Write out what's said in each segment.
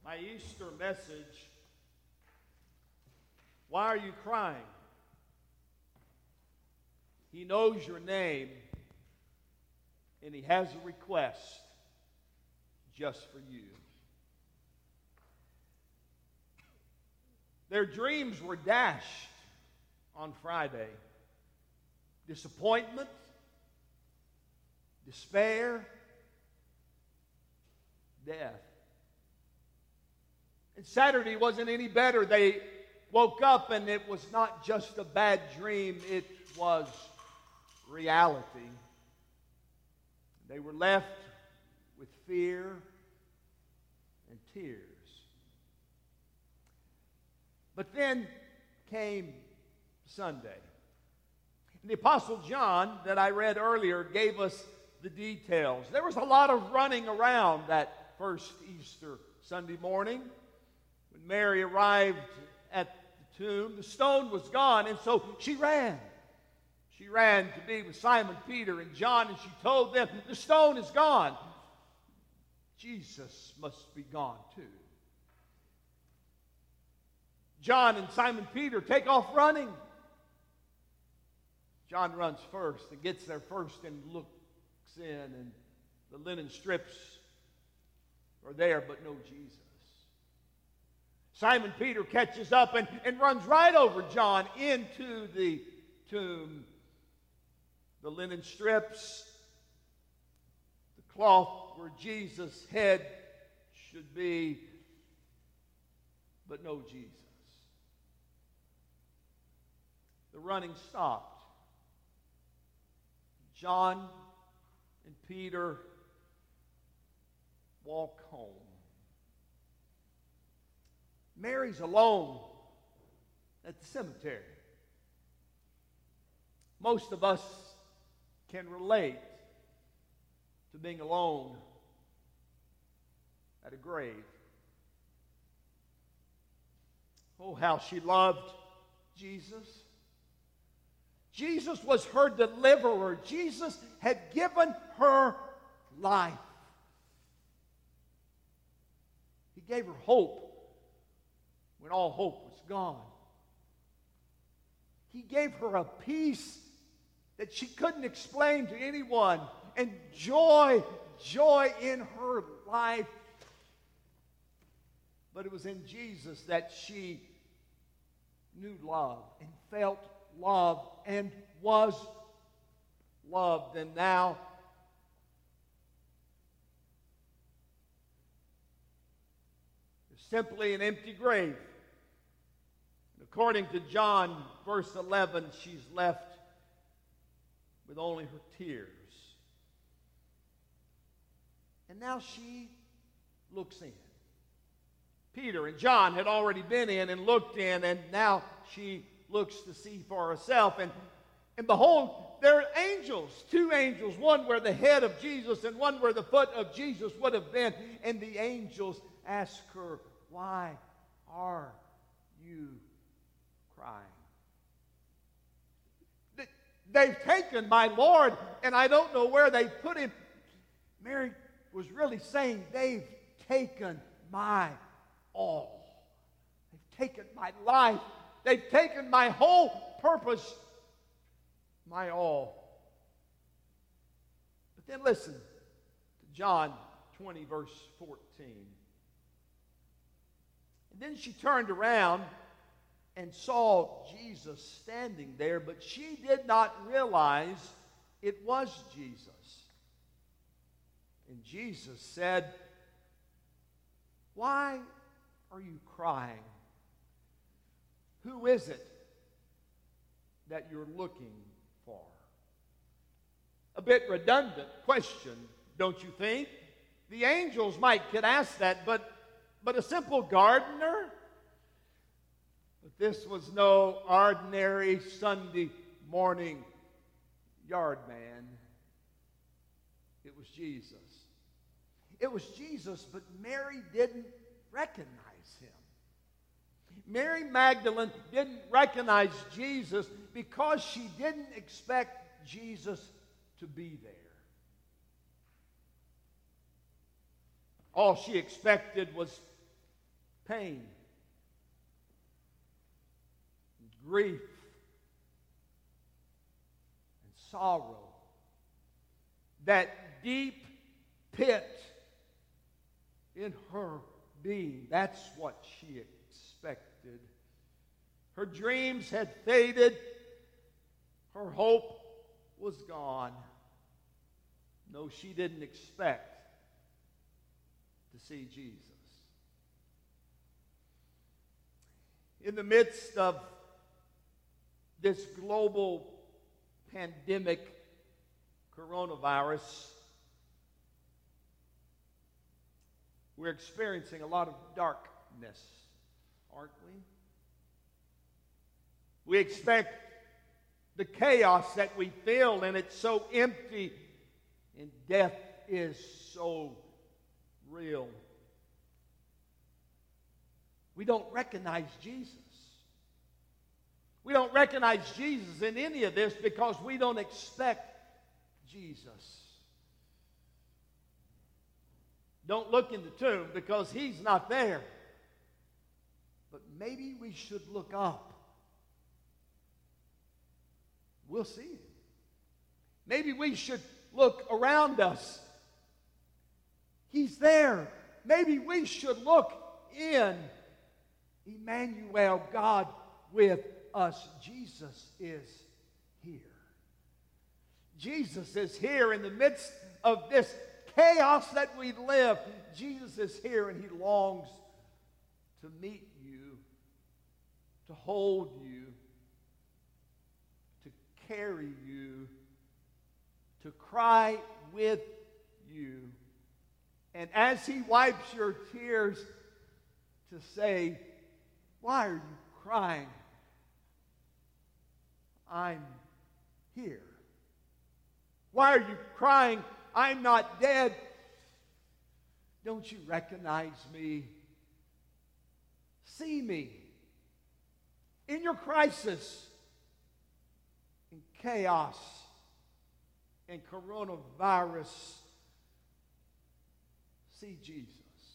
My Easter message, why are you crying? He knows your name, and He has a request just for you. Their dreams were dashed on Friday. Disappointment, despair, death. And Saturday wasn't any better. They woke up and it was not just a bad dream, it was reality. They were left with fear and tears. But then came Sunday. And the Apostle John, that I read earlier, gave us the details. There was a lot of running around that first Easter Sunday morning. When Mary arrived at the tomb, the stone was gone, and so she ran. She ran to be with Simon Peter and John, and she told them, the stone is gone. Jesus must be gone too. John and Simon Peter take off running. John runs first and gets there first and looks in, and the linen strips are there, but no Jesus. Simon Peter catches up and runs right over John into the tomb. The linen strips, the cloth where Jesus' head should be, but no Jesus. The running stopped. John and Peter walk home. Mary's alone at the cemetery. Most of us can relate to being alone at a grave. Oh, how she loved Jesus. Jesus was her deliverer. Jesus had given her life. He gave her hope when all hope was gone. He gave her a peace that she couldn't explain to anyone, and joy in her life. But it was in Jesus that she knew love and felt love and was loved. And now there's simply an empty grave. According to John, verse 11, she's left with only her tears. And now she looks in. Peter and John had already been in and looked in, and now she looks to see for herself. And behold, there are angels, two angels, one where the head of Jesus and one where the foot of Jesus would have been. And the angels ask her, why are you crying? They've taken my Lord, and I don't know where they put him. Mary was really saying, they've taken my all. They've taken my life. They've taken my whole purpose, my all. But then listen to John 20, verse 14. And then she turned around and saw Jesus standing there, but she did not realize it was Jesus. And Jesus said, why are you crying? Who is it that you're looking for? A bit redundant question, don't you think? The angels could ask that, but a simple gardener? But this was no ordinary Sunday morning yard man. It was Jesus. It was Jesus, but Mary didn't recognize him. Mary Magdalene didn't recognize Jesus because she didn't expect Jesus to be there. All she expected was pain, and grief, and sorrow. That deep pit in her being. That's what she expected. Her dreams had faded. Her hope was gone. No, she didn't expect to see Jesus. In the midst of this global pandemic, coronavirus, we're experiencing a lot of darkness, aren't we? We expect the chaos that we feel, and it's so empty, and death is so real. We don't recognize Jesus. We don't recognize Jesus in any of this because we don't expect Jesus. Don't look in the tomb because he's not there. But maybe we should look up. We'll see him. Maybe we should look around us. He's there. Maybe we should look in. Emmanuel, God with us. Jesus is here. Jesus is here in the midst of this chaos that we live. Jesus is here and he longs to meet you, to hold you, to carry you, to cry with you. And as he wipes your tears, to say, why are you crying? I'm here. Why are you crying? I'm not dead. Don't you recognize me? See me. In your crisis, in chaos, in coronavirus, see Jesus.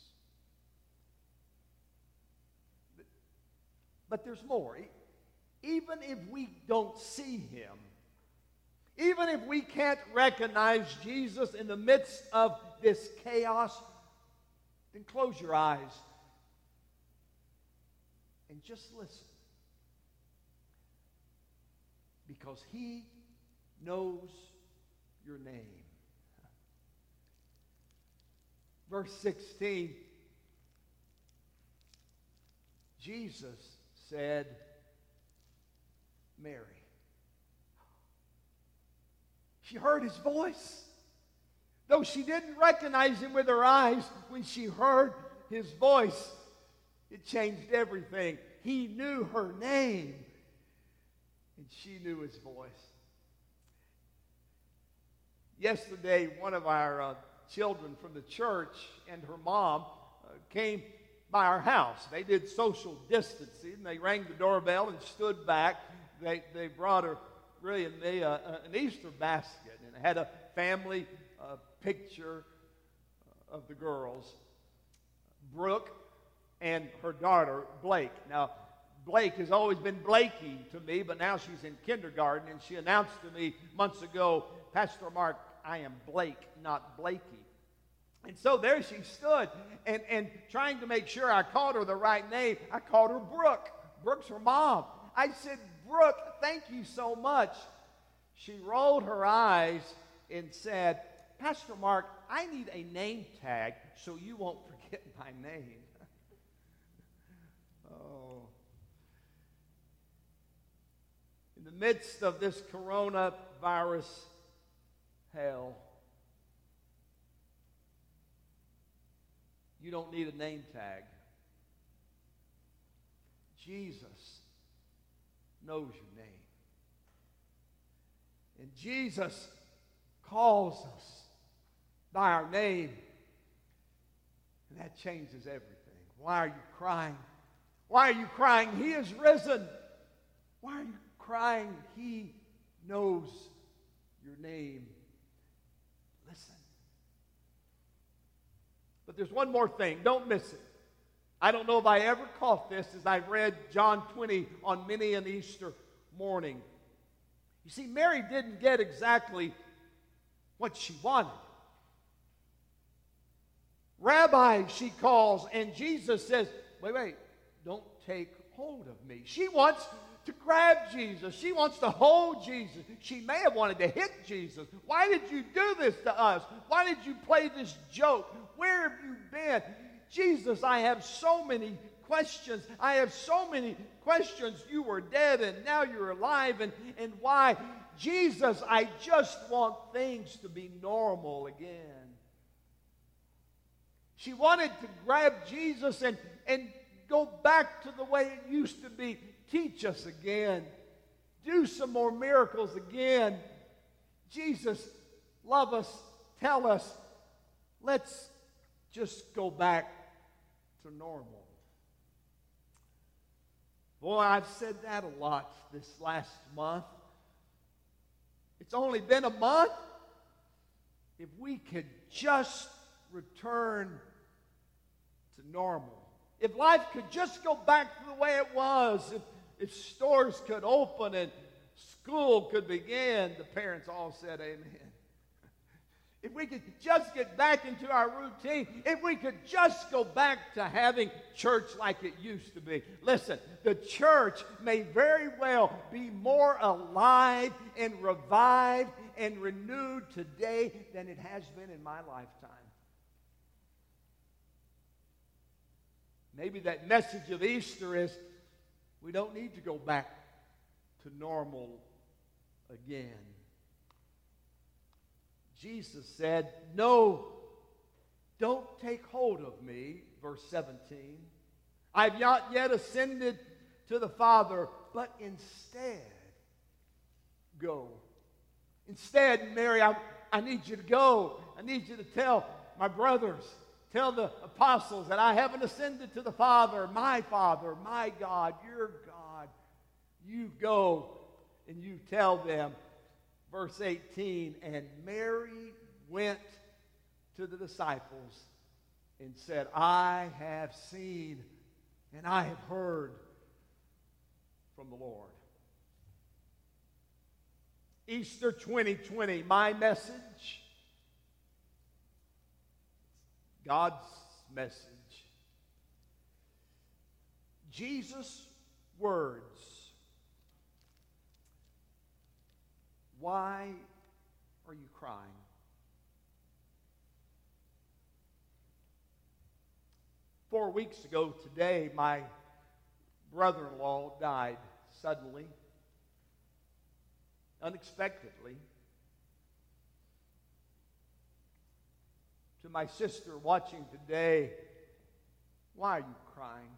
But there's more. Even if we don't see him, even if we can't recognize Jesus in the midst of this chaos, then close your eyes and just listen. Because he knows your name. Verse 16, Jesus said, Mary. She heard his voice. Though she didn't recognize him with her eyes, when she heard his voice, it changed everything. He knew her name, and she knew his voice. Yesterday, one of our children from the church and her mom came by our house. They did social distancing. They rang the doorbell and stood back. They brought her, really, and me, an Easter basket, and it had a family picture of the girls, Brooke and her daughter, Blake. Now, Blake has always been Blakey to me, but now she's in kindergarten, and she announced to me months ago, Pastor Mark, I am Blake, not Blakey. And so there she stood, and trying to make sure I called her the right name, I called her Brooke. Brooke's her mom. I said, Brooke, thank you so much. She rolled her eyes and said, Pastor Mark, I need a name tag so you won't forget my name. Oh. In the midst of this coronavirus hell, you don't need a name tag. Jesus knows your name. And Jesus calls us by our name. And that changes everything. Why are you crying? Why are you crying? He is risen. Why are you crying? He knows your name. Listen. But there's one more thing. Don't miss it. I don't know if I ever caught this as I read John 20 on many an Easter morning. You see, Mary didn't get exactly what she wanted. Rabbi, she calls, and Jesus says, wait, don't take hold of me. She wants to grab Jesus. She wants to hold Jesus. She may have wanted to hit Jesus. Why did you do this to us? Why did you play this joke? Where have you been? Jesus, I have so many questions. I have so many questions. You were dead and now you're alive. And why? Jesus, I just want things to be normal again. She wanted to grab Jesus and go back to the way it used to be. Teach us again. Do some more miracles again. Jesus, love us. Tell us. Let's just go back to normal. Boy, I've said that a lot this last month. It's only been a month. If we could just return to normal. If life could just go back to the way it was. If stores could open and school could begin. The parents all said amen. If we could just get back into our routine, if we could just go back to having church like it used to be. Listen, the church may very well be more alive and revived and renewed today than it has been in my lifetime. Maybe that message of Easter is we don't need to go back to normal again. Jesus said, no, don't take hold of me, verse 17. I've not yet ascended to the Father, but instead go. Instead, Mary, I need you to go. I need you to tell my brothers, tell the apostles that I haven't ascended to the Father, my God, your God. You go and you tell them. Verse 18, and Mary went to the disciples and said, I have seen and I have heard from the Lord. Easter 2020, my message, God's message. Jesus' words. Why are you crying? Four weeks ago today, my brother-in-law died suddenly, unexpectedly. To my sister watching today, why are you crying?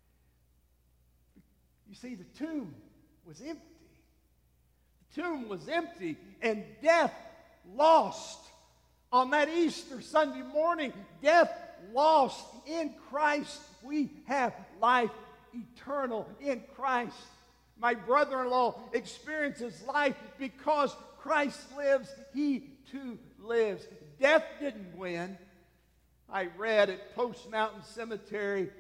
You see, the tomb was empty. The tomb was empty, and death lost. On that Easter Sunday morning, death lost. In Christ, we have life eternal in Christ. My brother-in-law experiences life because Christ lives. He too lives. Death didn't win. I read at Post Mountain Cemetery,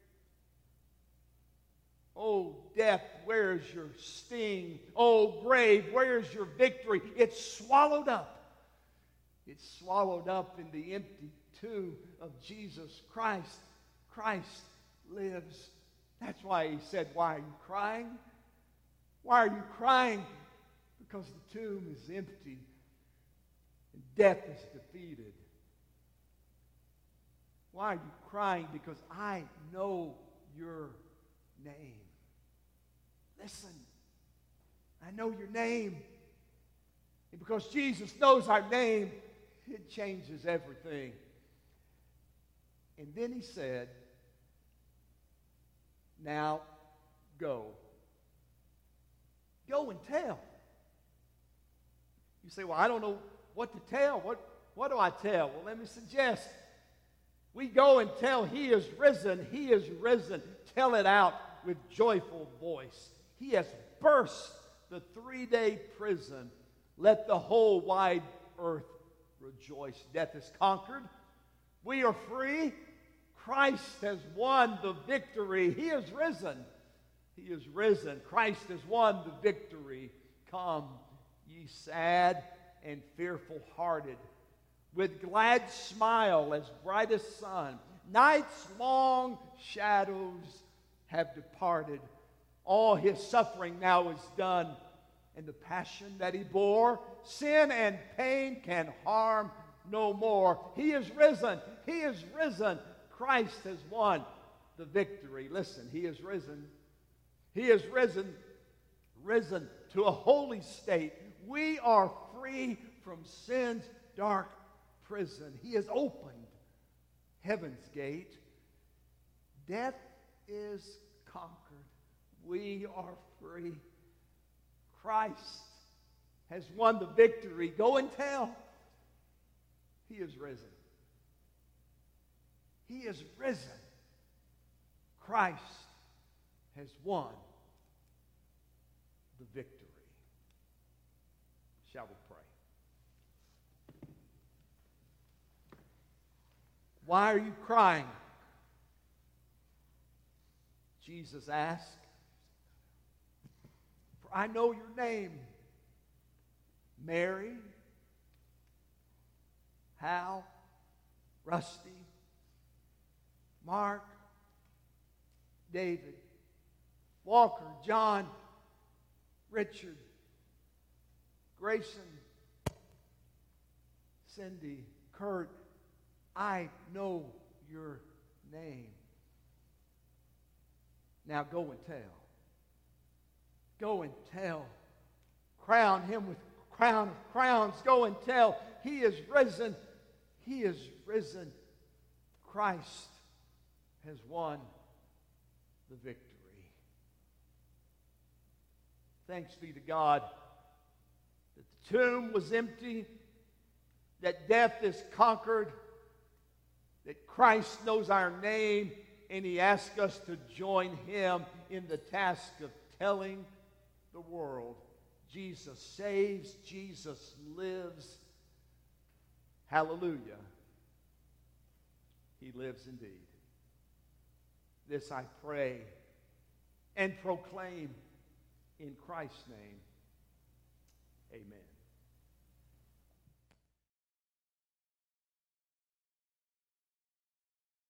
oh, death, where's your sting? Oh, grave, where's your victory? It's swallowed up. It's swallowed up in the empty tomb of Jesus Christ. Christ lives. That's why he said, why are you crying? Why are you crying? Because the tomb is empty and death is defeated. Why are you crying? Because I know your name. Listen, I know your name. And because Jesus knows our name, it changes everything. And then he said, now go. Go and tell. You say, well, I don't know what to tell. What do I tell? Well, let me suggest. We go and tell he is risen. He is risen. Tell it out with joyful voice. He has burst the 3-day prison. Let the whole wide earth rejoice. Death is conquered. We are free. Christ has won the victory. He is risen. He is risen. Christ has won the victory. Come, ye sad and fearful hearted, with glad smile as bright as sun. Night's long shadows have departed. All his suffering now is done. And the passion that he bore, sin and pain can harm no more. He is risen. He is risen. Christ has won the victory. Listen, he is risen. He is risen, risen to a holy state. We are free from sin's dark prison. He has opened heaven's gate. Death is conquered. We are free. Christ has won the victory. Go and tell. He is risen. He is risen. Christ has won the victory. Shall we pray? Why are you crying? Jesus asked. For I know your name. Mary, Hal, Rusty, Mark, David, Walker, John, Richard, Grayson, Cindy, Kurt. I know your name. Now go and tell. Go and tell. Crown him with crown of crowns. Go and tell. He is risen. He is risen. Christ has won the victory. Thanks be to God that the tomb was empty, that death is conquered, that Christ knows our name, and he asks us to join him in the task of telling the world Jesus saves, Jesus lives. Hallelujah. He lives indeed. This I pray and proclaim in Christ's name. Amen.